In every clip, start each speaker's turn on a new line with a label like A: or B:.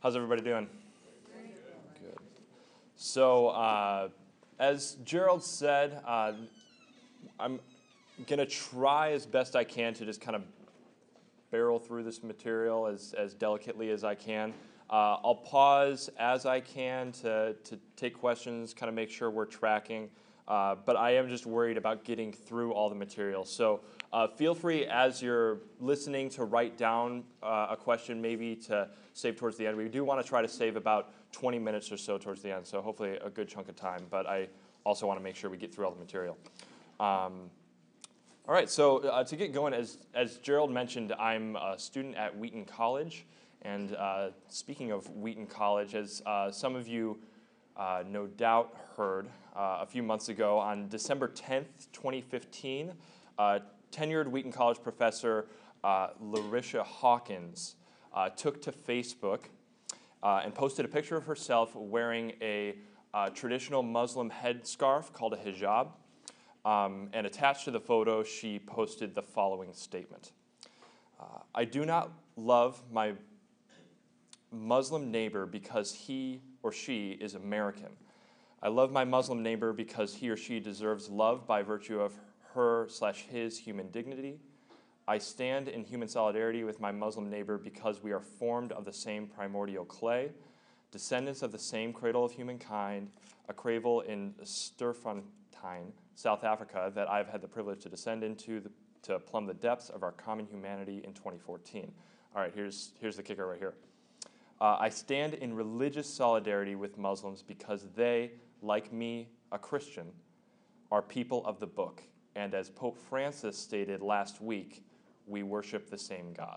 A: How's everybody doing? Good. So, as Gerald said, I'm going to try as best I can to just kind of barrel through this material as delicately as I can. I'll pause as I can to take questions, kind of make sure we're tracking. But I am just worried about getting through all the material. So feel free as you're listening to write down a question maybe to save towards the end. We do want to try to save about 20 minutes or so towards the end, so hopefully a good chunk of time. But I also want to make sure we get through all the material. All right, so to get going, as Gerald mentioned, I'm a student at Wheaton College. And speaking of Wheaton College, as some of you no doubt heard a few months ago, on December 10th, 2015, tenured Wheaton College professor Larisha Hawkins took to Facebook and posted a picture of herself wearing a traditional Muslim headscarf called a hijab. And attached to the photo, she posted the following statement. I do not love my Muslim neighbor because he or she is American. I love my Muslim neighbor because he or she deserves love by virtue of her/his human dignity. I stand in human solidarity with my Muslim neighbor because we are formed of the same primordial clay, descendants of the same cradle of humankind, a cradle in Sturfontein, South Africa, that I've had the privilege to descend into to plumb the depths of our common humanity in 2014. All right, here's the kicker right here. I stand in religious solidarity with Muslims because they, like me, a Christian, are people of the book. And as Pope Francis stated last week, we worship the same God.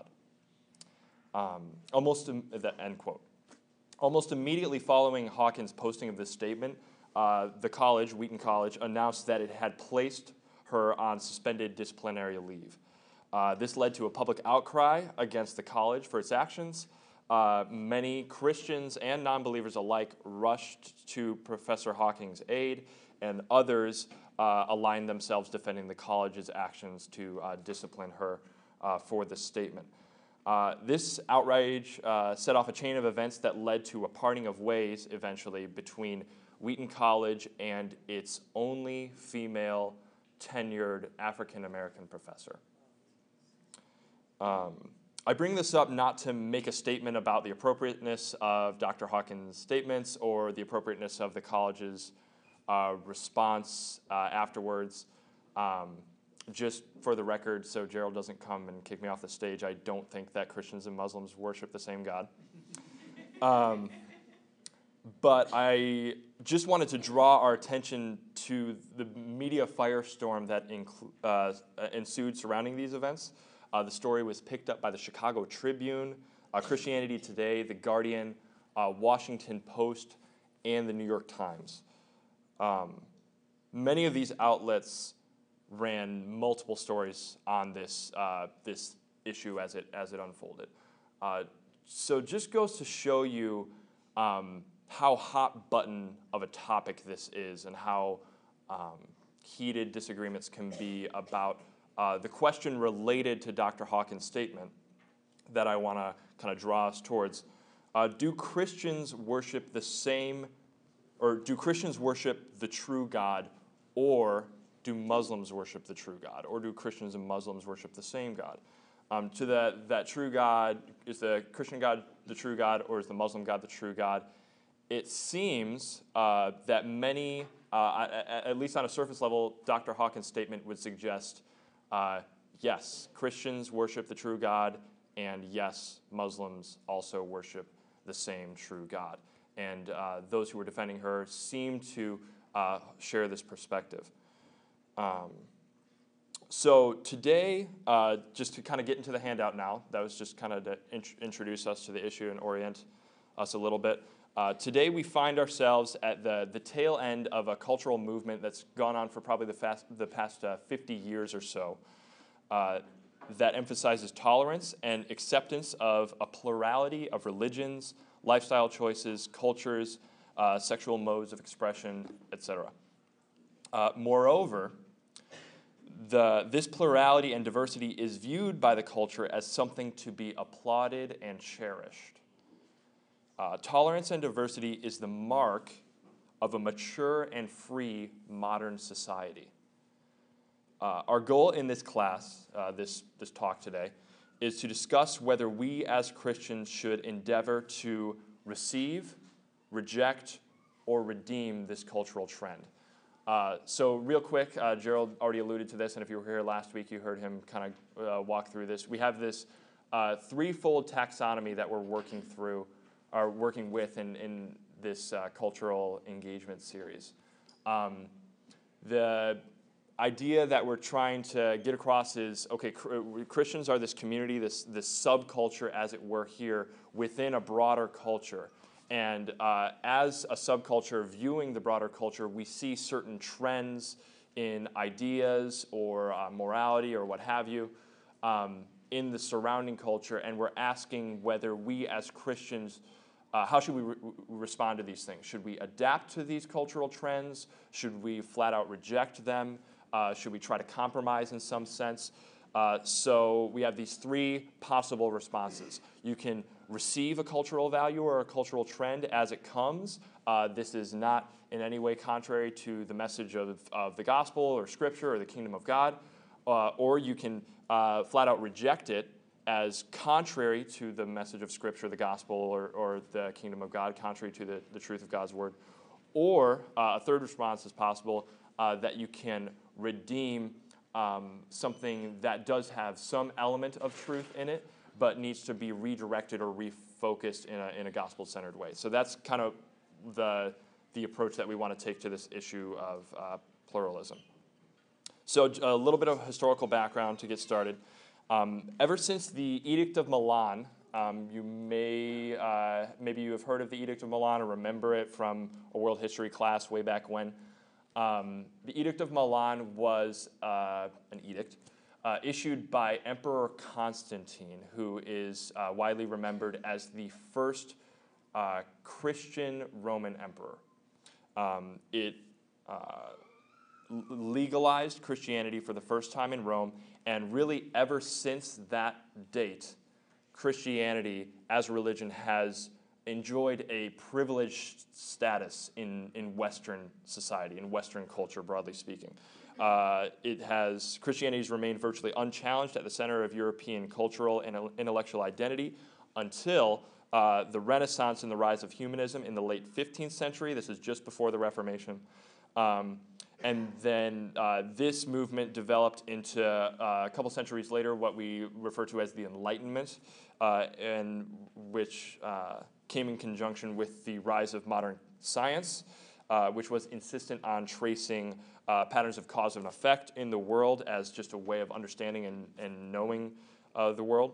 A: The end quote. Almost immediately following Hawkins' posting of this statement, the college, Wheaton College, announced that it had placed her on suspended disciplinary leave. This led to a public outcry against the college for its actions. Many Christians and non-believers alike rushed to Professor Hawkins' aid, and others aligned themselves defending the college's actions to discipline her for this statement. This outrage set off a chain of events that led to a parting of ways eventually between Wheaton College and its only female tenured African-American professor. I bring this up not to make a statement about the appropriateness of Dr. Hawkins' statements or the appropriateness of the college's response afterwards. Just for the record, so Gerald doesn't come and kick me off the stage, I don't think that Christians and Muslims worship the same God. But I just wanted to draw our attention to the media firestorm that ensued surrounding these events. The story was picked up by the Chicago Tribune, Christianity Today, The Guardian, Washington Post, and the New York Times. Many of these outlets ran multiple stories on this issue as it unfolded. So just goes to show you how hot button of a topic this is and how heated disagreements can be about the question related to Dr. Hawkins' statement that I want to kind of draw us towards. Do Christians worship the same, or do Christians worship the true God, or do Muslims worship the true God, or do Christians and Muslims worship the same God? To that true God, is the Christian God the true God, or is the Muslim God the true God? It seems that many, at least on a surface level, Dr. Hawkins' statement would suggest yes, Christians worship the true God, and yes, Muslims also worship the same true God. And those who were defending her seem to share this perspective. So today, just to kind of get into the handout now, that was just kind of to introduce us to the issue and orient us a little bit. Today we find ourselves at the tail end of a cultural movement that's gone on for probably the past 50 years or so that emphasizes tolerance and acceptance of a plurality of religions, lifestyle choices, cultures, sexual modes of expression, etc. Moreover, this plurality and diversity is viewed by the culture as something to be applauded and cherished. Tolerance and diversity is the mark of a mature and free modern society. Our goal in this class, this talk today, is to discuss whether we as Christians should endeavor to receive, reject, or redeem this cultural trend. So real quick, Gerald already alluded to this, and if you were here last week, you heard him kind of walk through this. We have this threefold taxonomy that we're working through, or working with in this cultural engagement series. The idea that we're trying to get across is, okay, Christians are this community, this subculture, as it were, here within a broader culture. And as a subculture viewing the broader culture, we see certain trends in ideas or morality or what have you in the surrounding culture, and we're asking whether we as Christians, how should we respond to these things? Should we adapt to these cultural trends? Should we flat out reject them? Should we try to compromise in some sense? So we have these three possible responses. You can receive a cultural value or a cultural trend as it comes. This is not in any way contrary to the message of the gospel or scripture or the kingdom of God. Or you can flat out reject it as contrary to the message of scripture, the gospel, or the kingdom of God, contrary to the truth of God's word. Or a third response is possible, that you can redeem something that does have some element of truth in it, but needs to be redirected or refocused in a gospel-centered way. So that's kind of the approach that we want to take to this issue of pluralism. So a little bit of historical background to get started. Ever since the Edict of Milan, you maybe you have heard of the Edict of Milan or remember it from a world history class way back when. The Edict of Milan was an edict issued by Emperor Constantine, who is widely remembered as the first Christian Roman emperor. It legalized Christianity for the first time in Rome, and really ever since that date, Christianity as a religion has enjoyed a privileged status in Western society, in Western culture, broadly speaking. Christianity has remained virtually unchallenged at the center of European cultural and intellectual identity until the Renaissance and the rise of humanism in the late 15th century. This is just before the Reformation. And then this movement developed into, a couple centuries later, what we refer to as the Enlightenment, and which came in conjunction with the rise of modern science, which was insistent on tracing patterns of cause and effect in the world as just a way of understanding and knowing the world.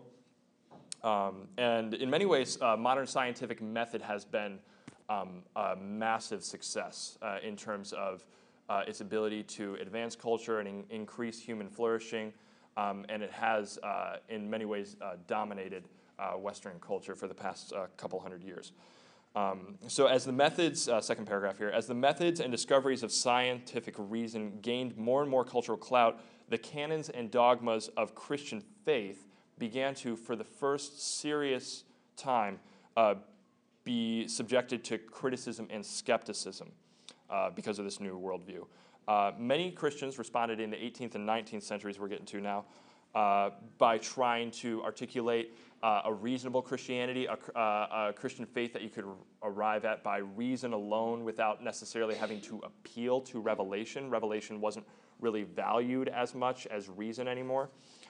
A: And in many ways, modern scientific method has been a massive success in terms of its ability to advance culture and increase human flourishing, and it has, in many ways, dominated Western culture for the past couple hundred years. So as the methods, second paragraph here, as the methods and discoveries of scientific reason gained more and more cultural clout, the canons and dogmas of Christian faith began to, for the first serious time, be subjected to criticism and skepticism because of this new worldview. Many Christians responded in the 18th and 19th centuries, we're getting to now, by trying to articulate a reasonable Christianity, a Christian faith that you could arrive at by reason alone without necessarily having to appeal to revelation. Revelation wasn't really valued as much as reason anymore.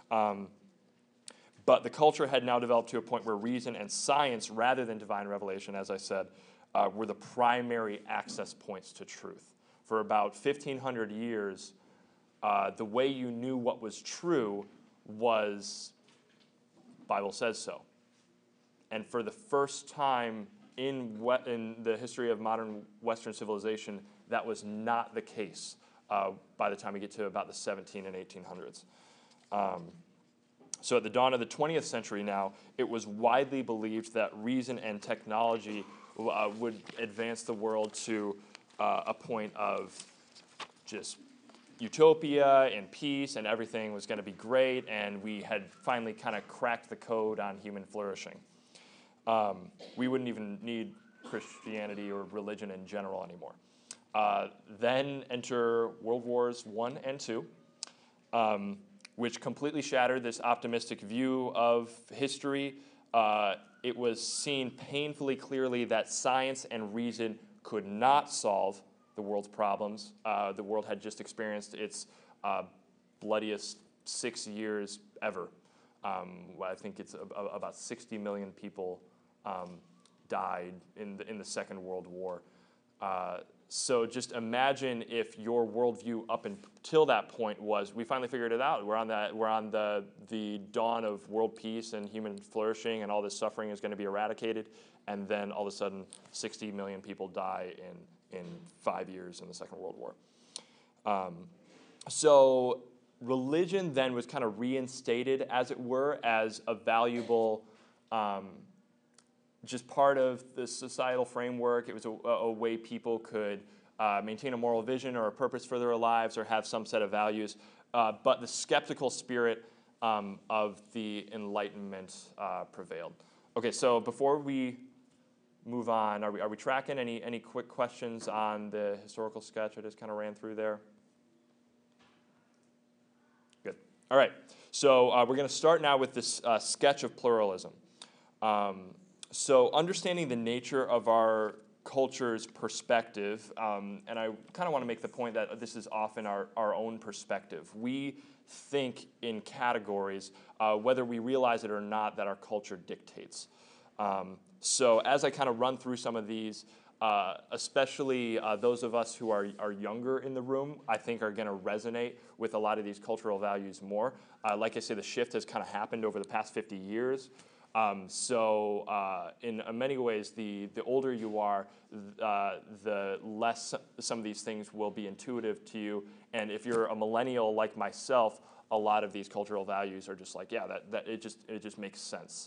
A: But the culture had now developed to a point where reason and science, rather than divine revelation, as I said, were the primary access points to truth. For about 1,500 years, the way you knew what was true was Bible says so. And for the first time in the history of modern Western civilization, that was not the case by the time we get to about the 17 and 1800s. So at the dawn of the 20th century now, it was widely believed that reason and technology would advance the world to a point of just utopia and peace, and everything was going to be great, and we had finally kind of cracked the code on human flourishing. we wouldn't even need Christianity or religion in general anymore. Then enter World Wars I and II, which completely shattered this optimistic view of history. It was seen painfully clearly that science and reason could not solve the world's problems. The world had just experienced its bloodiest 6 years ever. I think it's about 60 million people died in the Second World War. So just imagine if your worldview up until that point was, we finally figured it out. We're on the dawn of world peace and human flourishing, and all this suffering is going to be eradicated. And then all of a sudden, 60 million people die in 5 years in the Second World War. So religion then was kind of reinstated, as it were, as a valuable just part of the societal framework. It was a way people could maintain a moral vision or a purpose for their lives or have some set of values. But the skeptical spirit of the Enlightenment prevailed. Okay, so before we move on, are we tracking? Any quick questions on the historical sketch I just kind of ran through there? Good. All right, so we're going to start now with this sketch of pluralism. So understanding the nature of our culture's perspective, and I kind of want to make the point that this is often our own perspective. We think in categories, whether we realize it or not, that our culture dictates. So as I kind of run through some of these, especially those of us who are younger in the room, I think are going to resonate with a lot of these cultural values more. Like I say, the shift has kind of happened over the past 50 years. So in many ways, the older you are, the less some of these things will be intuitive to you. And if you're a millennial like myself, a lot of these cultural values are just like, yeah, that it just makes sense.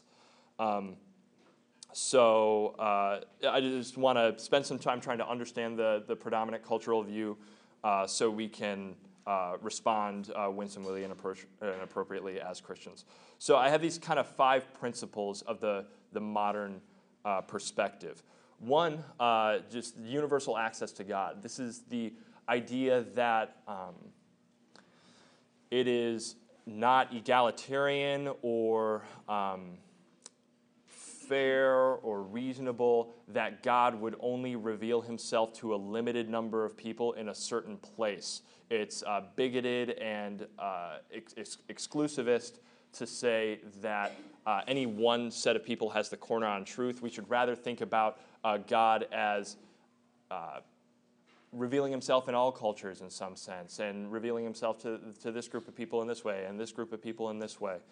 A: So I just want to spend some time trying to understand the predominant cultural view so we can respond winsomely and appropriately as Christians. So I have these kind of 5 principles of the modern perspective. One, just universal access to God. This is the idea that it is not egalitarian or fair or reasonable that God would only reveal himself to a limited number of people in a certain place. It's bigoted and exclusivist to say that any one set of people has the corner on truth. We should rather think about God as revealing himself in all cultures in some sense, and revealing himself to this group of people in this way, and this group of people in this way.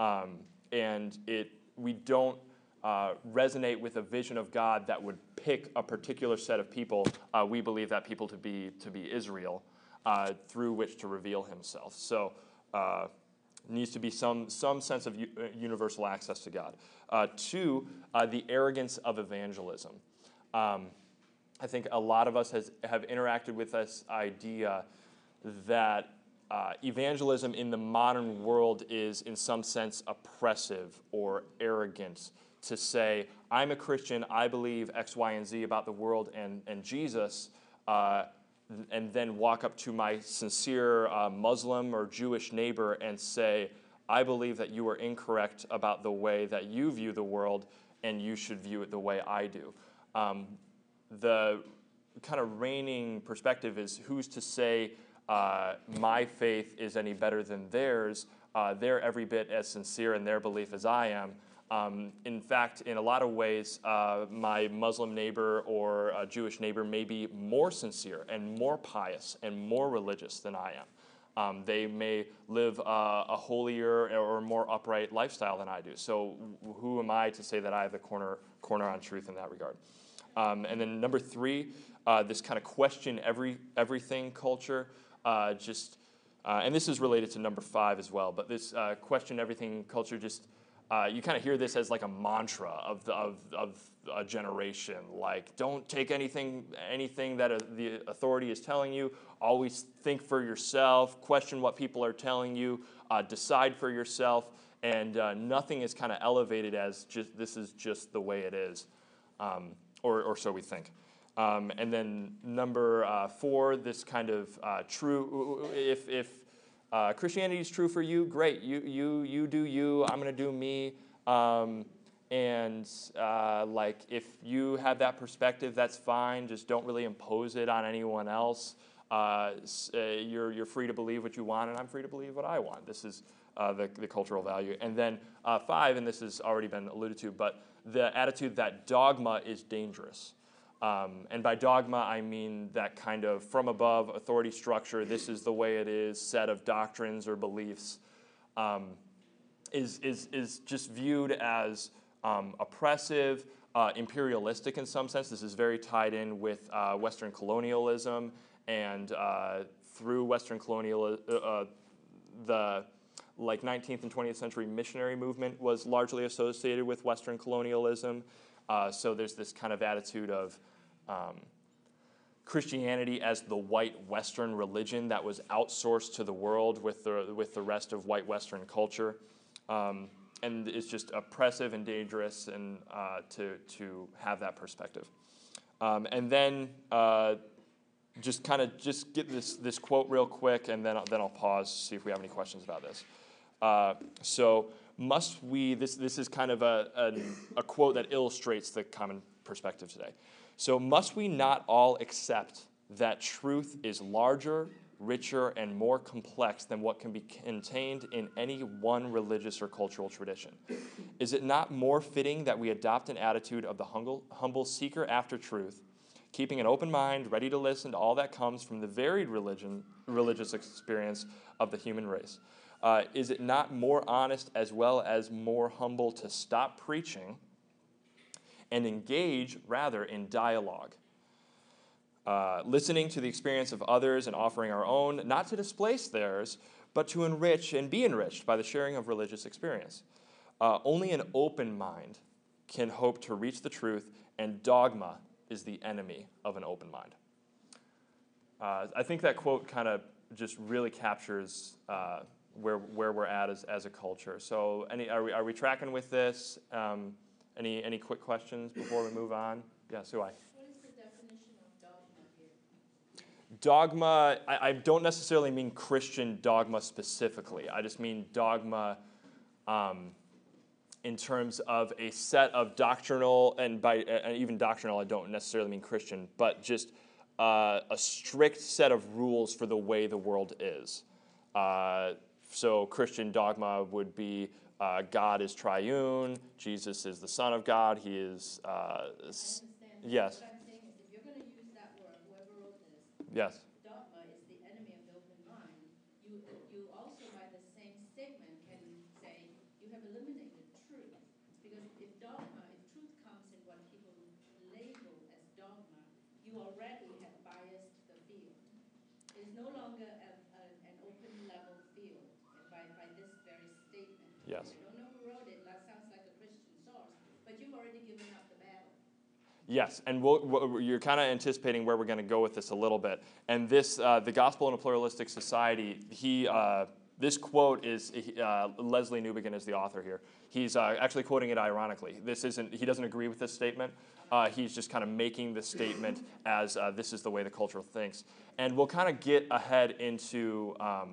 A: We don't resonate with a vision of God that would pick a particular set of people. We believe that people to be Israel, through which to reveal himself. So needs to be some sense of universal access to God. 2, the arrogance of evangelism. I think a lot of us have interacted with this idea that evangelism in the modern world is in some sense oppressive or arrogant. To say, I'm a Christian, I believe X, Y, and Z about the world and Jesus, and then walk up to my sincere Muslim or Jewish neighbor and say, I believe that you are incorrect about the way that you view the world, and you should view it the way I do. The kind of reigning perspective is, who's to say my faith is any better than theirs? They're every bit as sincere in their belief as I am. In fact, in a lot of ways, my Muslim neighbor or Jewish neighbor may be more sincere and more pious and more religious than I am. They may live a holier or more upright lifestyle than I do. So who am I to say that I have the corner on truth in that regard? And then number 3, this kind of question everything culture, and this is related to number 5 as well, but this question everything culture just, you kind of hear this as like a mantra of a generation. Like, don't take anything that the authority is telling you. Always think for yourself. Question what people are telling you. Decide for yourself. and nothing is kind of elevated as just this is just the way it is, or so we think. And then number 4, this kind of true. If Christianity is true for you, great. You do you. I'm going to do me. Like if you have that perspective, that's fine. Just don't really impose it on anyone else. You're free to believe what you want, and I'm free to believe what I want. This is the cultural value. And then 5, and this has already been alluded to, but the attitude that dogma is dangerous. And by dogma, I mean that kind of from above authority structure, this is the way it is, set of doctrines or beliefs, is just viewed as oppressive, imperialistic in some sense. This is very tied in with Western colonialism, and through Western colonialism, the 19th and 20th century missionary movement was largely associated with Western colonialism. So there's this kind of attitude of Christianity as the white Western religion that was outsourced to the world with the rest of white Western culture. And it's just oppressive and dangerous, and to have that perspective. And then just get this quote real quick, and then I'll pause, see if we have any questions about this. So must we? This is kind of a quote that illustrates the common perspective today. So must we not all accept that truth is larger, richer, and more complex than what can be contained in any one religious or cultural tradition? Is it not more fitting that we adopt an attitude of the humble seeker after truth, keeping an open mind, ready to listen to all that comes from the varied religious experience of the human race? Is it not more honest as well as more humble to stop preaching and engage rather in dialogue? Listening to the experience of others and offering our own, not to displace theirs, but to enrich and be enriched by the sharing of religious experience. Only an open mind can hope to reach the truth, and dogma is the enemy of an open mind. I think that quote kind of just really captures where we're at as a culture. So are we tracking with this? Any quick questions before we move on? Yeah, Suai.
B: What is the definition of dogma here?
A: Dogma, I don't necessarily mean Christian dogma specifically. I just mean dogma in terms of a set of doctrinal, and by even doctrinal I don't necessarily mean Christian, but just a strict set of rules for the way the world is. So Christian dogma would be God is triune, Jesus is the Son of God, he is...
B: I understand.
A: Yes.
B: What I'm saying is, if you're going to use that word, whoever wrote this,
A: Yes.
B: dogma is the enemy of the open mind. You also, by the same statement, can say you have eliminated truth. Because if truth comes in what people label as dogma, you already have biased the field. It's no longer an open level field by this very statement.
A: Yes.
B: I don't know who wrote it. That sounds like a Christian source, but you've already given up the battle.
A: Yes, and you're kind of anticipating where we're going to go with this a little bit. And this, the Gospel in a Pluralistic Society, this quote is, Leslie Newbegin is the author here. He's actually quoting it ironically. He doesn't agree with this statement. He's just kind of making the statement as this is the way the culture thinks. And we'll kind of get ahead into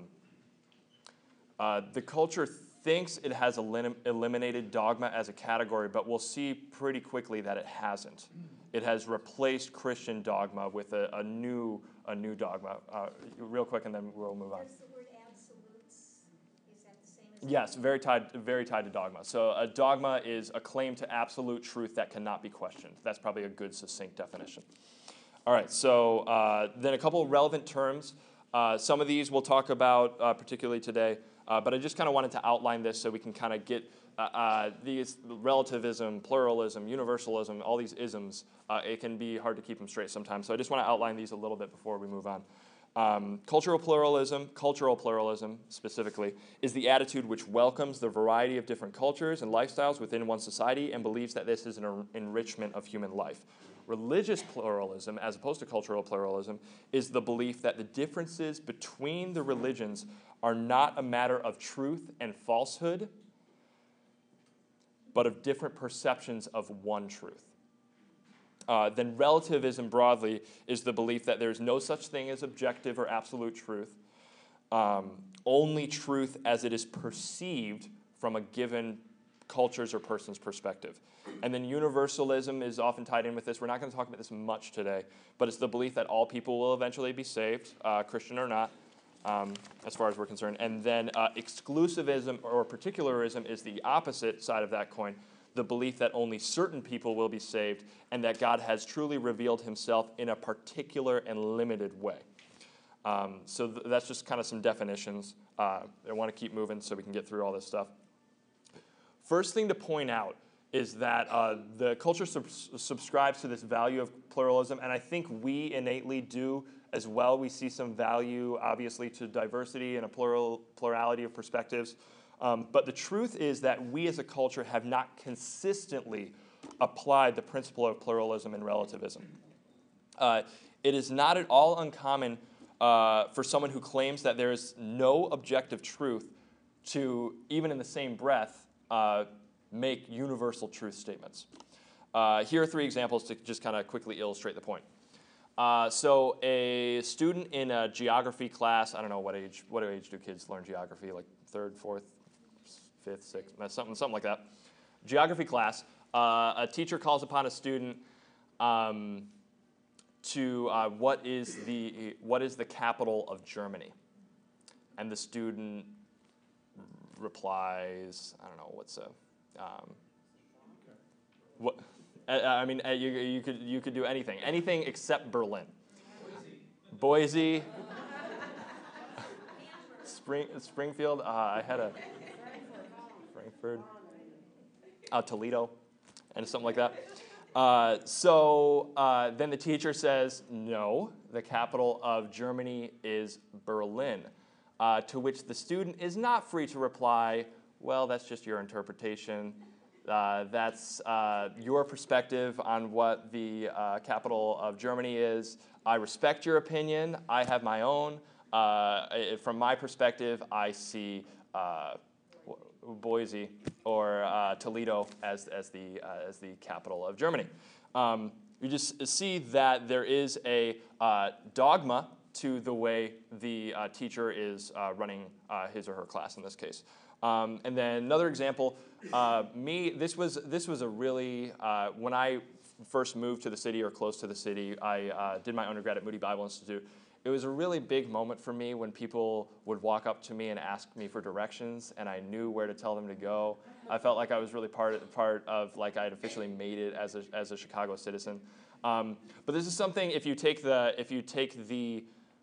A: the culture thinks it has eliminated dogma as a category, but we'll see pretty quickly that it hasn't. It has replaced Christian dogma with a new dogma. Real quick, and then we'll move on.
C: Does the word absolutes, is that the same as...
A: Yes, very tied to dogma. So a dogma is a claim to absolute truth that cannot be questioned. That's probably a good, succinct definition. All right, so then a couple of relevant terms. Some of these we'll talk about particularly today. But I just kind of wanted to outline this so we can kind of get these relativism, pluralism, universalism, all these isms. It can be hard to keep them straight sometimes. So I just want to outline these a little bit before we move on. Cultural pluralism specifically, is the attitude which welcomes the variety of different cultures and lifestyles within one society and believes that this is an enrichment of human life. Religious pluralism, as opposed to cultural pluralism, is the belief that the differences between the religions are not a matter of truth and falsehood, but of different perceptions of one truth. Then relativism broadly is the belief that there's no such thing as objective or absolute truth, only truth as it is perceived from a given culture's or person's perspective. And then universalism is often tied in with this. We're not going to talk about this much today, but it's the belief that all people will eventually be saved, Christian or not, as far as we're concerned. And then exclusivism or particularism is the opposite side of that coin, the belief that only certain people will be saved and that God has truly revealed himself in a particular and limited way. So that's just kind of some definitions. I want to keep moving so we can get through all this stuff. First thing to point out is that the culture subscribes to this value of pluralism, and I think we innately do as well. We see some value, obviously, to diversity and a plurality of perspectives. But the truth is that we as a culture have not consistently applied the principle of pluralism and relativism. It is not at all uncommon for someone who claims that there is no objective truth to, even in the same breath, make universal truth statements. Here are 3 examples to just kind of quickly illustrate the point. So a student in a geography class, I don't know what age do kids learn geography, like 3rd, 4th, 5th, 6th, something like that. Geography class, a teacher calls upon a student to what is the capital of Germany? And the student replies, I don't know, what's a what? I mean, you could do anything except Berlin. Boise. Springfield. I had a Frankfurt. Toledo, and something like that. So then the teacher says, no, the capital of Germany is Berlin. To which the student is not free to reply, well, that's just your interpretation. That's your perspective on what the capital of Germany is. I respect your opinion. I have my own. From my perspective, I see Boise or Toledo as the capital of Germany. You just see that there is a dogma to the way the teacher is running his or her class in this case. And then another example, this was a really, when I first moved to the city or close to the city, I did my undergrad at Moody Bible Institute. It was a really big moment for me when people would walk up to me and ask me for directions, and I knew where to tell them to go. I felt like I was really part of like I had officially made it as a Chicago citizen. But this is something, if you take the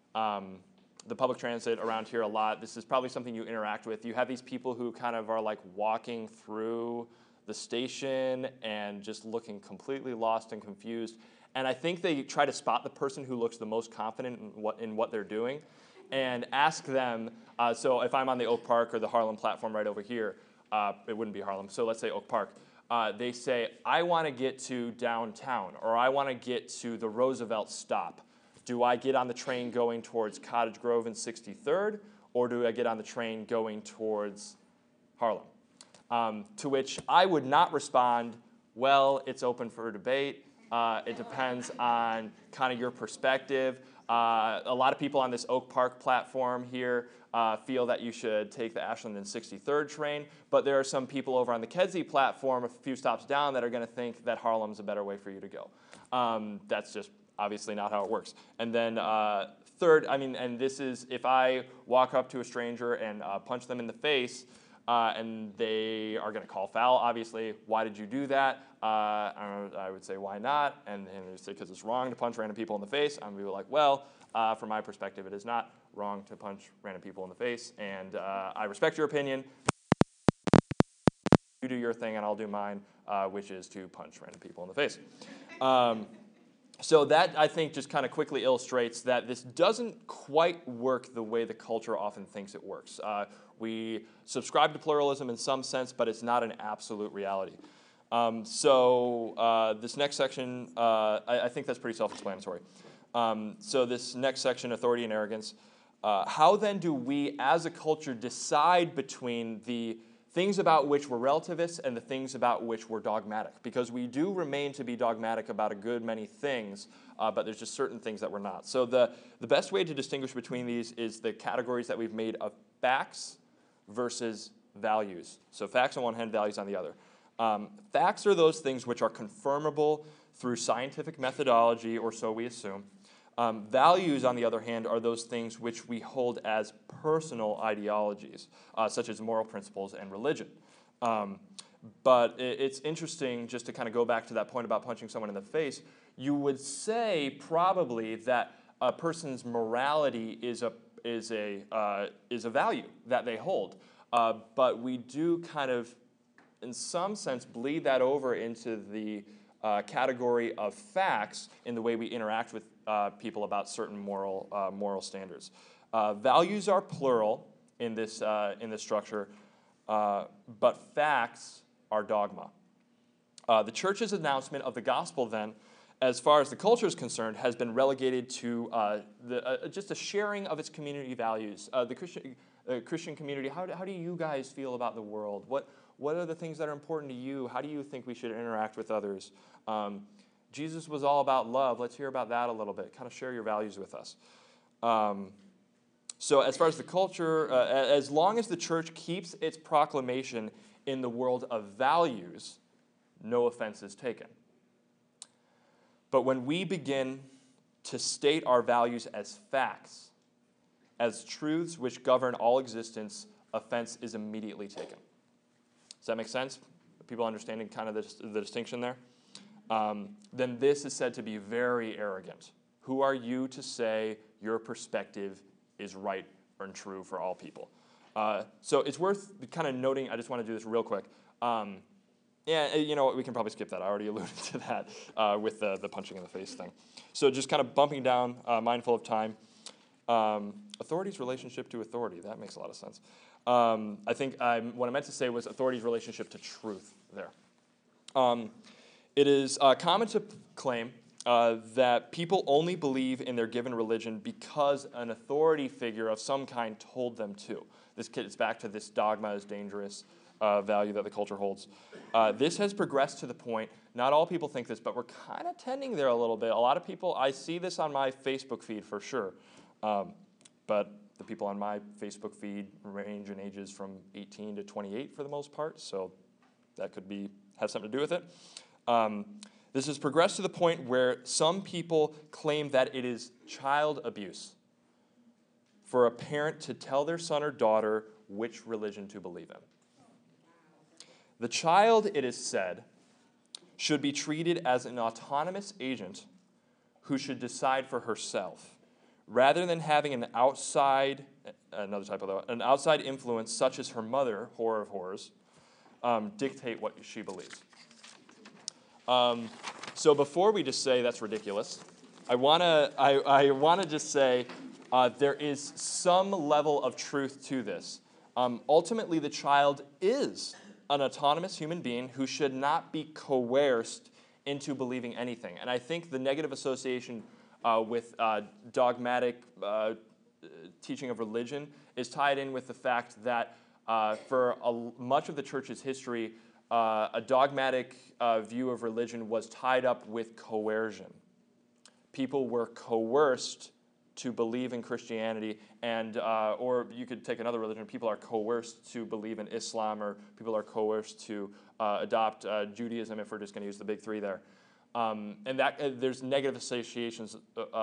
A: public transit around here a lot, this is probably something you interact with. You have these people who kind of are like walking through the station and just looking completely lost and confused. And I think they try to spot the person who looks the most confident in what they're doing and ask them, so if I'm on the Oak Park or the Harlem platform right over here, it wouldn't be Harlem, so let's say Oak Park. They say, I want to get to downtown, or I want to get to the Roosevelt stop. Do I get on the train going towards Cottage Grove and 63rd, or do I get on the train going towards Harlem? To which I would not respond, well, it's open for debate. It depends on kind of your perspective. A lot of people on this Oak Park platform here feel that you should take the Ashland and 63rd train, but there are some people over on the Kedzie platform a few stops down that are going to think that Harlem's a better way for you to go. That's just obviously not how it works. And then third, and this is if I walk up to a stranger and punch them in the face, and they are going to call foul, obviously. Why did you do that? I would say, why not? And they say, because it's wrong to punch random people in the face. I'm going to be like, well, from my perspective, it is not wrong to punch random people in the face. And I respect your opinion. You do your thing, and I'll do mine, which is to punch random people in the face. So that, I think, just kind of quickly illustrates that this doesn't quite work the way the culture often thinks it works. We subscribe to pluralism in some sense, but it's not an absolute reality. So this next section, I think that's pretty self-explanatory. So this next section, authority and arrogance. How then do we as a culture decide between the things about which we're relativists and the things about which we're dogmatic, because we do remain to be dogmatic about a good many things, but there's just certain things that we're not. So the best way to distinguish between these is the categories that we've made of facts versus values. So facts on one hand, values on the other. Facts are those things which are confirmable through scientific methodology, or so we assume. Values, on the other hand, are those things which we hold as personal ideologies, such as moral principles and religion. But it's interesting, just to kind of go back to that point about punching someone in the face, you would say probably that a person's morality is a value that they hold. But we do kind of, in some sense, bleed that over into the category of facts in the way we interact with people about certain moral standards. Values are plural in this structure, but facts are dogma. The church's announcement of the gospel, then, as far as the culture is concerned, has been relegated to just a sharing of its community values. The Christian community, how do you guys feel about the world? What are the things that are important to you? How do you think we should interact with others? Jesus was all about love. Let's hear about that a little bit. Kind of share your values with us. So as far as the culture, as long as the church keeps its proclamation in the world of values, no offense is taken. But when we begin to state our values as facts, as truths which govern all existence, offense is immediately taken. Does that make sense? People understanding kind of the distinction there? Then this is said to be very arrogant. Who are you to say your perspective is right and true for all people? So it's worth kind of noting, I just want to do this real quick. Yeah, you know what, we can probably skip that. I already alluded to that with the punching in the face thing. So just kind of bumping down, mindful of time. Authority's relationship to authority, that makes a lot of sense. I think what I meant to say was authority's relationship to truth there. It is common to claim that people only believe in their given religion because an authority figure of some kind told them to. This gets back to this dogma is dangerous value that the culture holds. This has progressed to the point, not all people think this, but we're kind of tending there a little bit. A lot of people, I see this on my Facebook feed for sure, but the people on my Facebook feed range in ages from 18 to 28 for the most part, so that could have something to do with it. This has progressed to the point where some people claim that it is child abuse for a parent to tell their son or daughter which religion to believe in. The child, it is said, should be treated as an autonomous agent who should decide for herself, rather than having an outside influence such as her mother, horror of horrors, dictate what she believes. So before we just say that's ridiculous, I wanna just say there is some level of truth to this. Ultimately, the child is an autonomous human being who should not be coerced into believing anything. And I think the negative association with dogmatic teaching of religion is tied in with the fact that for much of the church's history, a dogmatic view of religion was tied up with coercion. People were coerced to believe in Christianity, and or you could take another religion. People are coerced to believe in Islam, or people are coerced to adopt Judaism, if we're just going to use the big three there. And that there's negative associations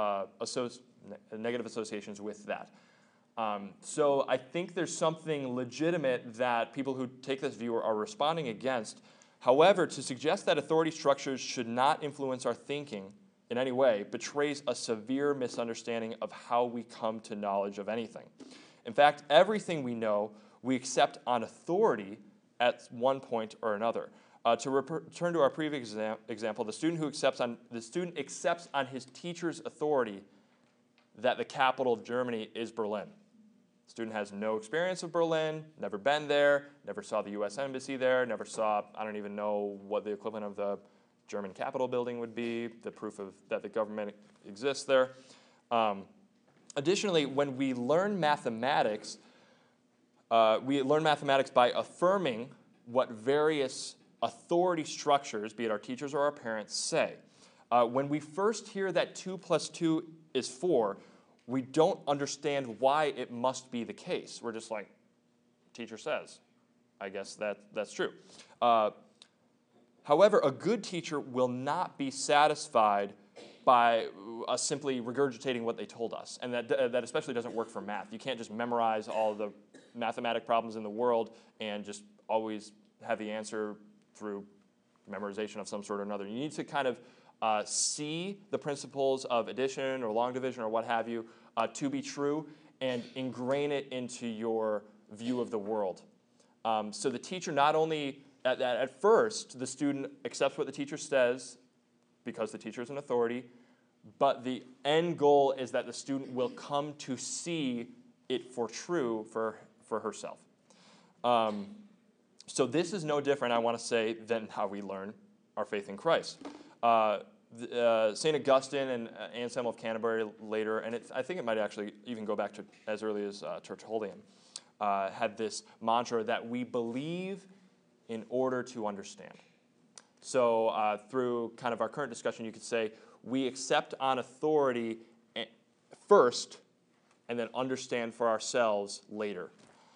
A: with that. So I think there's something legitimate that people who take this view are responding against. However, to suggest that authority structures should not influence our thinking in any way betrays a severe misunderstanding of how we come to knowledge of anything. In fact, everything we know, we accept on authority at one point or another. To return to our previous example, the student accepts on his teacher's authority that the capital of Germany is Berlin. The student has no experience of Berlin, never been there, never saw the U.S. Embassy there, never saw, I don't even know what the equivalent of the German Capitol building would be, the proof of that the government exists there. Additionally, when we learn mathematics, we learn mathematics by affirming what various authority structures, be it our teachers or our parents, say. When we first hear that 2 plus 2 is 4, we don't understand why it must be the case. We're just like, teacher says. I guess that's true. However, a good teacher will not be satisfied by us simply regurgitating what they told us. And that especially doesn't work for math. You can't just memorize all the mathematic problems in the world and just always have the answer through memorization of some sort or another. You need to kind of see the principles of addition or long division or what have you to be true and ingrain it into your view of the world. So the teacher not only, at first, the student accepts what the teacher says because the teacher is an authority, but the end goal is that the student will come to see it for true for herself. So this is no different, I want to say, than how we learn our faith in Christ. St. Augustine and Anselm of Canterbury later, and I think it might actually even go back to as early as Tertullian, had this mantra that we believe in order to understand. So through kind of our current discussion, you could say we accept on authority first and then understand for ourselves later.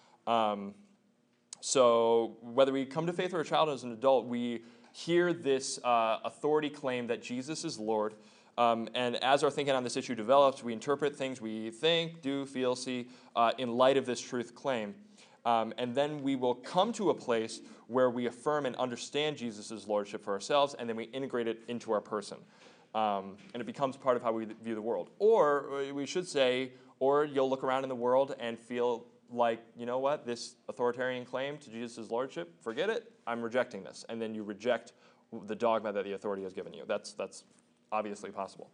A: So whether we come to faith or a child as an adult, we hear this authority claim that Jesus is Lord. And as our thinking on this issue develops, we interpret things we think, do, feel, see in light of this truth claim. And then we will come to a place where we affirm and understand Jesus' lordship for ourselves, and then we integrate it into our person. And it becomes part of how we view the world. Or we should say, or you'll look around in the world and feel like, you know what, this authoritarian claim to Jesus' lordship, forget it, I'm rejecting this. And then you reject the dogma that the authority has given you. That's obviously possible.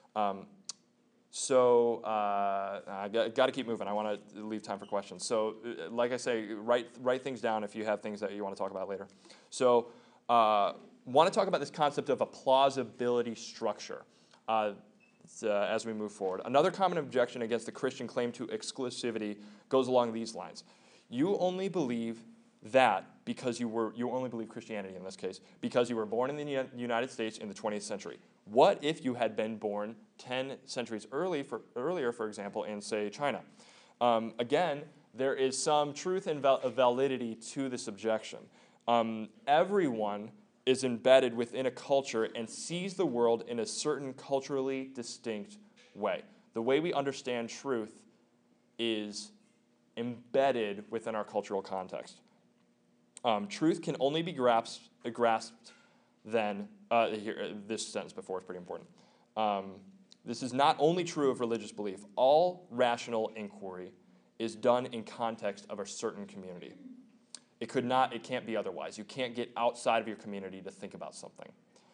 A: So I got to keep moving. I want to leave time for questions. So like I say, write things down if you have things that you want to talk about later. So want to talk about this concept of a plausibility structure as we move forward. Another common objection against the Christian claim to exclusivity goes along these lines. You only believe that because you only believe Christianity in this case, because you were born in the United States in the 20th century. What if you had been born 10 centuries earlier, for example, in, say, China? Again, there is some truth and validity to this objection. Everyone is embedded within a culture and sees the world in a certain culturally distinct way. The way we understand truth is embedded within our cultural context. Truth can only be grasped then, this sentence before is pretty important. This is not only true of religious belief. All rational inquiry is done in context of a certain community. It can't be otherwise. You can't get outside of your community to think about something.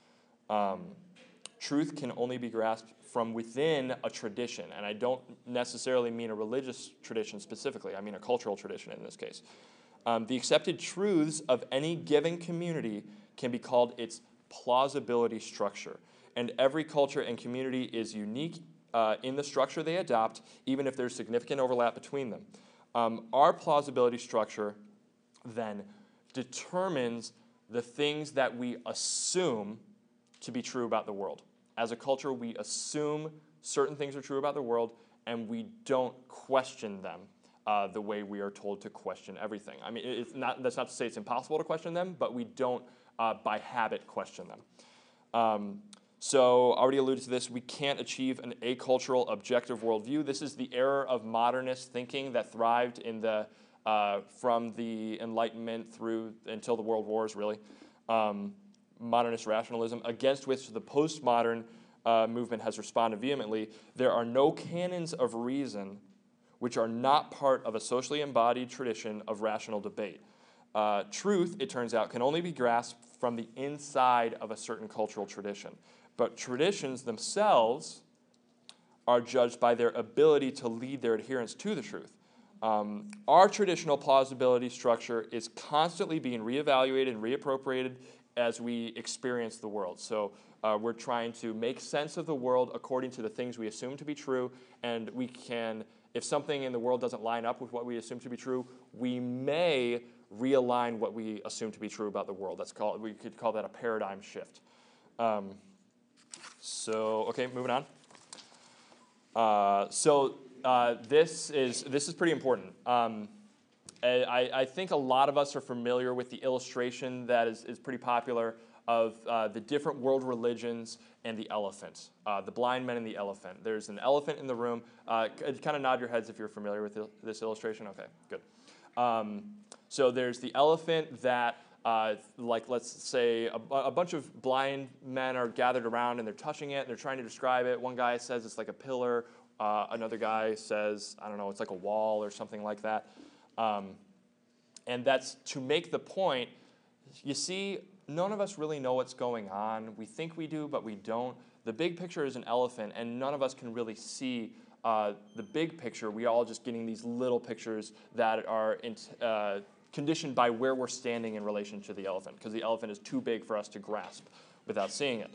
A: Truth can only be grasped from within a tradition, and I don't necessarily mean a religious tradition specifically. I mean a cultural tradition in this case. The accepted truths of any given community can be called its plausibility structure, and every culture and community is unique in the structure they adopt, even if there's significant overlap between them. Our plausibility structure then determines the things that we assume to be true about the world. As a culture, we assume certain things are true about the world, and we don't question them the way we are told to question everything. I mean, that's not to say it's impossible to question them, but we don't, by habit, question them. So, already alluded to this, we can't achieve an acultural, objective worldview. This is the error of modernist thinking that thrived in the from the Enlightenment through until the World Wars, really. Modernist rationalism, against which the postmodern movement has responded vehemently. There are no canons of reason which are not part of a socially embodied tradition of rational debate. Truth, it turns out, can only be grasped from the inside of a certain cultural tradition. But traditions themselves are judged by their ability to lead their adherents to the truth. Our traditional plausibility structure is constantly being reevaluated and reappropriated as we experience the world. So we're trying to make sense of the world according to the things we assume to be true, and we can if something in the world doesn't line up with what we assume to be true, we may realign what we assume to be true about the world. We could call that a paradigm shift. Okay, moving on. This is pretty important. I think a lot of us are familiar with the illustration that is pretty popular of the different world religions and the elephant, the blind men and the elephant. There's an elephant in the room. Kind of nod your heads if you're familiar with this illustration. Okay, good. So there's the elephant that, let's say a bunch of blind men are gathered around and they're touching it and they're trying to describe it. One guy says it's like a pillar. Another guy says, I don't know, it's like a wall or something like that. And that's to make the point, you see, none of us really know what's going on. We think we do, but we don't. The big picture is an elephant, and none of us can really see the big picture. We all just getting these little pictures that are conditioned by where we're standing in relation to the elephant, because the elephant is too big for us to grasp without seeing it.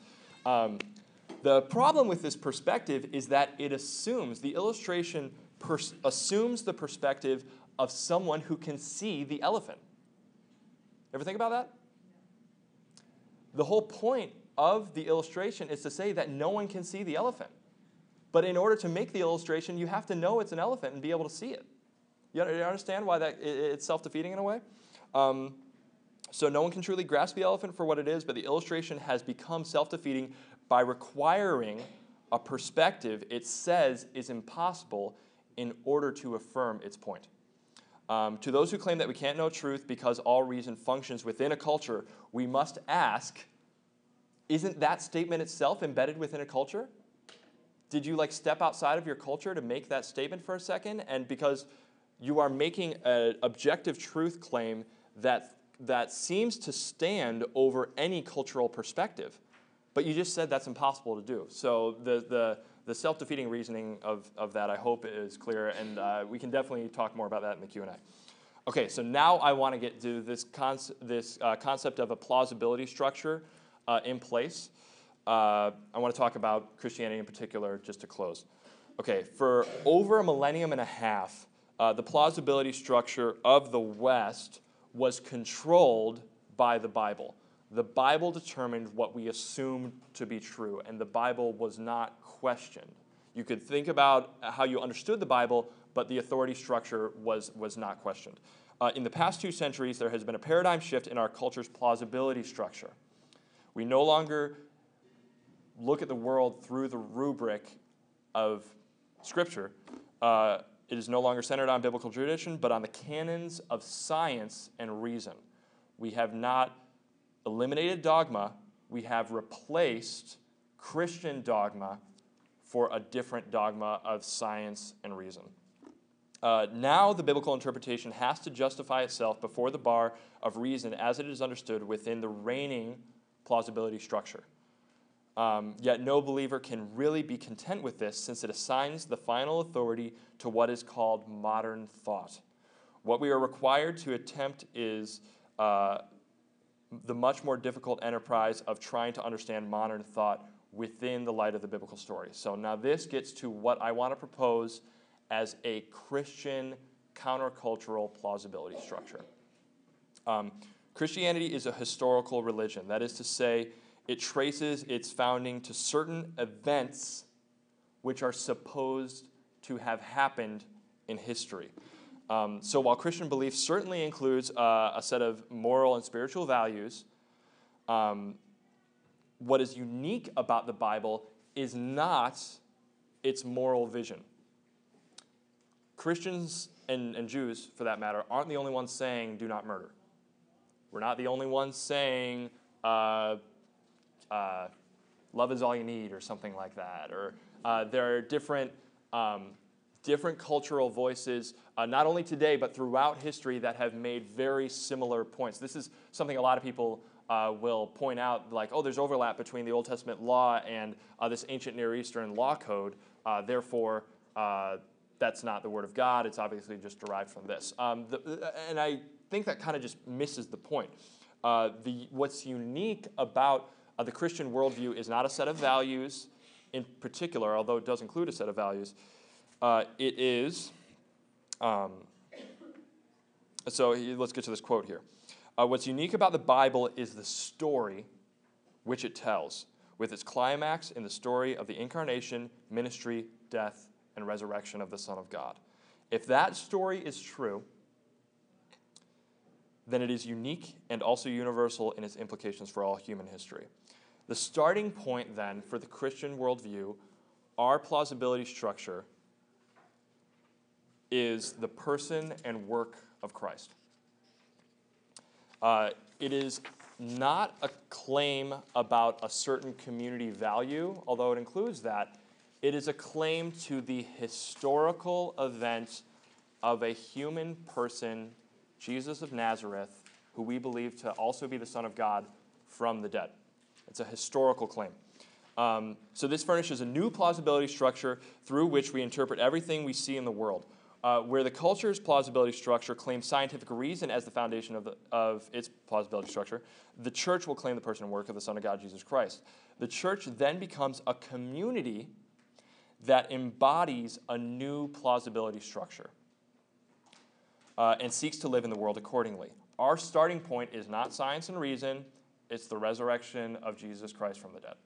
A: The problem with this perspective is that it assumes, the illustration assumes the perspective of someone who can see the elephant. Ever think about that? The whole point of the illustration is to say that no one can see the elephant. But in order to make the illustration, you have to know it's an elephant and be able to see it. You understand why it's self-defeating in a way? So no one can truly grasp the elephant for what it is, but the illustration has become self-defeating by requiring a perspective it says is impossible in order to affirm its point. To those who claim that we can't know truth because all reason functions within a culture, we must ask, isn't that statement itself embedded within a culture? Did you step outside of your culture to make that statement for a second? And because you are making an objective truth claim that seems to stand over any cultural perspective, but you just said that's impossible to do. So the self-defeating reasoning of that, I hope, is clear, and we can definitely talk more about that in the Q&A. Okay, so now I want to get to this concept of a plausibility structure in place. I want to talk about Christianity in particular, just to close. Okay, for over a millennium and a half, the plausibility structure of the West was controlled by the Bible. The Bible determined what we assumed to be true, and the Bible was not questioned. You could think about how you understood the Bible, but the authority structure was not questioned. In the past 2 centuries, there has been a paradigm shift in our culture's plausibility structure. We no longer look at the world through the rubric of Scripture. It is no longer centered on biblical tradition, but on the canons of science and reason. We have not eliminated dogma, we have replaced Christian dogma for a different dogma of science and reason. Now the biblical interpretation has to justify itself before the bar of reason as it is understood within the reigning plausibility structure. Yet no believer can really be content with this, since it assigns the final authority to what is called modern thought. What we are required to attempt is the much more difficult enterprise of trying to understand modern thought within the light of the biblical story. So now this gets to what I want to propose as a Christian countercultural plausibility structure. Christianity is a historical religion. That is to say, it traces its founding to certain events which are supposed to have happened in history. So while Christian belief certainly includes a set of moral and spiritual values, what is unique about the Bible is not its moral vision. Christians and Jews, for that matter, aren't the only ones saying do not murder. We're not the only ones saying love is all you need or something like that. Or there are different cultural voices, not only today but throughout history, that have made very similar points. This is something a lot of people will point out, like, oh, there's overlap between the Old Testament law and this ancient Near Eastern law code. Therefore, that's not the Word of God. It's obviously just derived from this. And I think that kind of just misses the point. What's unique about the Christian worldview is not a set of values in particular, although it does include a set of values. It is, let's get to this quote here. What's unique about the Bible is the story which it tells, with its climax in the story of the incarnation, ministry, death, and resurrection of the Son of God. If that story is true, then it is unique and also universal in its implications for all human history. The starting point, then, for the Christian worldview, our plausibility structure, is the person and work of Christ. It is not a claim about a certain community value, although it includes that. It is a claim to the historical event of a human person, Jesus of Nazareth, who we believe to also be the Son of God from the dead. It's a historical claim. So this furnishes a new plausibility structure through which we interpret everything we see in the world. Where the culture's plausibility structure claims scientific reason as the foundation of its plausibility structure, the church will claim the person and work of the Son of God, Jesus Christ. The church then becomes a community that embodies a new plausibility structure and seeks to live in the world accordingly. Our starting point is not science and reason, it's the resurrection of Jesus Christ from the dead.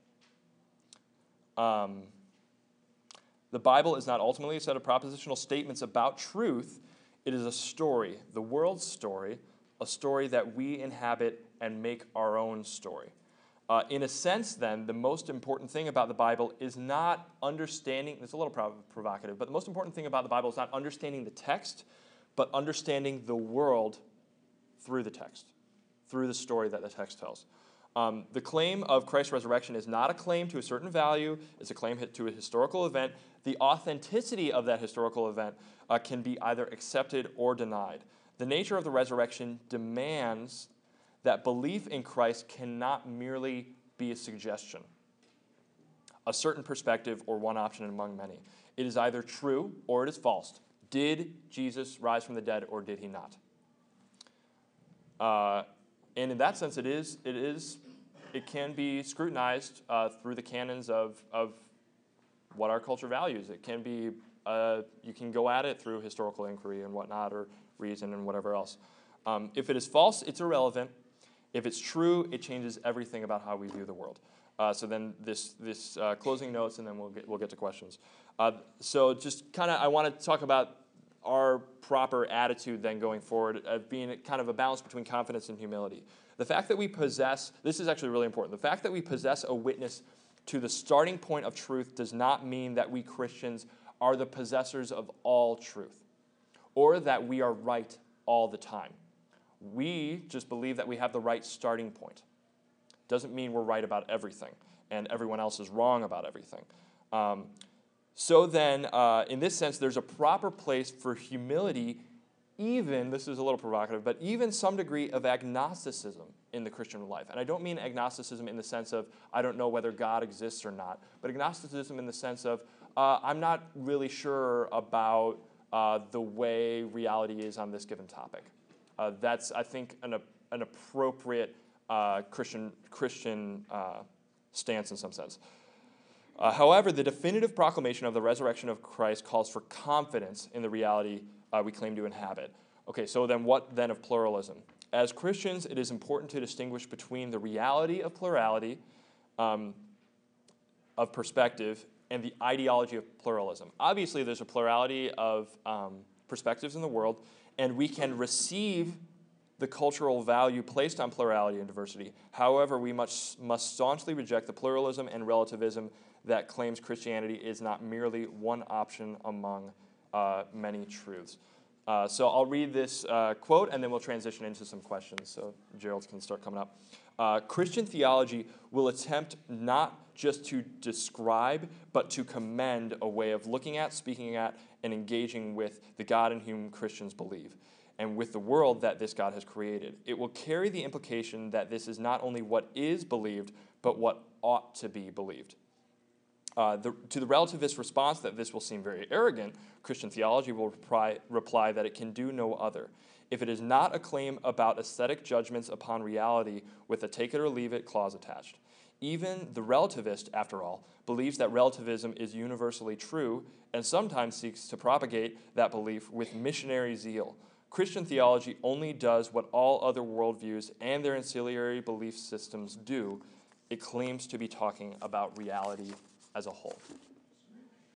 A: The Bible is not ultimately a set of propositional statements about truth. It is a story, the world's story, a story that we inhabit and make our own story. In a sense, then, the most important thing about the Bible is not understanding, it's a little provocative, but the most important thing about the Bible is not understanding the text, but understanding the world through the text, through the story that the text tells. The claim of Christ's resurrection is not a claim to a certain value, it's a claim to a historical event. The authenticity of that historical event can be either accepted or denied. The nature of the resurrection demands that belief in Christ cannot merely be a suggestion, a certain perspective, or one option among many. It is either true or it is false. Did Jesus rise from the dead or did he not? And in that sense, it can be scrutinized through the canons of what our culture values. It can be, you can go at it through historical inquiry and whatnot, or reason and whatever else. If it is false, it's irrelevant. If it's true, it changes everything about how we view the world. So then this closing notes, and then we'll get to questions. So just kind of, I want to talk about our proper attitude then going forward of being kind of a balance between confidence and humility. The fact that we possess, this is actually really important, the fact that we possess a witness to the starting point of truth does not mean that we Christians are the possessors of all truth, or that we are right all the time. We just believe that we have the right starting point. Doesn't mean we're right about everything, and everyone else is wrong about everything. So then, in this sense, there's a proper place for humility, even, this is a little provocative, but even some degree of agnosticism in the Christian life. And I don't mean agnosticism in the sense of, I don't know whether God exists or not, but agnosticism in the sense of, I'm not really sure about the way reality is on this given topic. That's, I think, an appropriate Christian stance in some sense. However, the definitive proclamation of the resurrection of Christ calls for confidence in the reality we claim to inhabit. Okay, so then what then of pluralism? As Christians, it is important to distinguish between the reality of plurality, of perspective, and the ideology of pluralism. Obviously, there's a plurality of perspectives in the world, and we can receive the cultural value placed on plurality and diversity. However, we must staunchly reject the pluralism and relativism that claims Christianity is not merely one option among many truths. So I'll read this quote, and then we'll transition into some questions, so Gerald can start coming up. Christian theology will attempt not just to describe, but to commend a way of looking at, speaking at, and engaging with the God in whom Christians believe, and with the world that this God has created. It will carry the implication that this is not only what is believed, but what ought to be believed. To the relativist response that this will seem very arrogant, Christian theology will reply that it can do no other. If it is not a claim about aesthetic judgments upon reality with a take it or leave it clause attached. Even the relativist, after all, believes that relativism is universally true and sometimes seeks to propagate that belief with missionary zeal. Christian theology only does what all other worldviews and their ancillary belief systems do. It claims to be talking about reality as a whole.